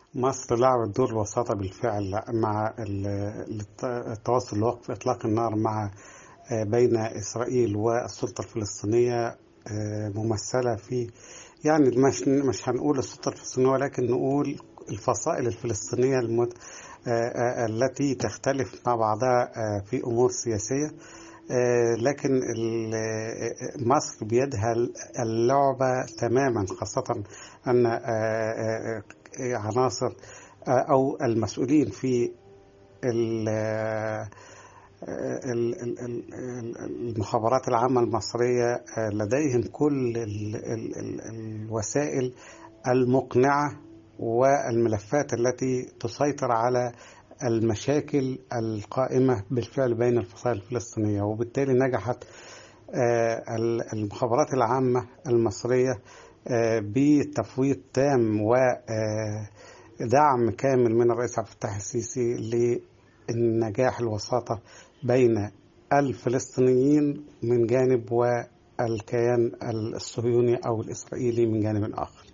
مصر لعبت دور الوساطة بالفعل مع التواصل لوقف إطلاق النار مع بين إسرائيل والسلطة الفلسطينية، ممثلة في، يعني مش هنقول السلطة الفلسطينية ولكن نقول الفصائل الفلسطينية التي تختلف مع بعضها في أمور سياسية. لكن مصر بيدها اللعبة تماما، خاصة أن عناصر أو المسؤولين في المخابرات العامة المصرية لديهم كل الوسائل المقنعة والملفات التي تسيطر على المشاكل القائمة بالفعل بين الفصائل الفلسطينية، وبالتالي نجحت المخابرات العامة المصرية بتفويض تام ودعم كامل من الرئيس عبد الفتاح السيسي للنجاح الوساطة بين الفلسطينيين من جانب والكيان الصهيوني أو الإسرائيلي من جانب آخر.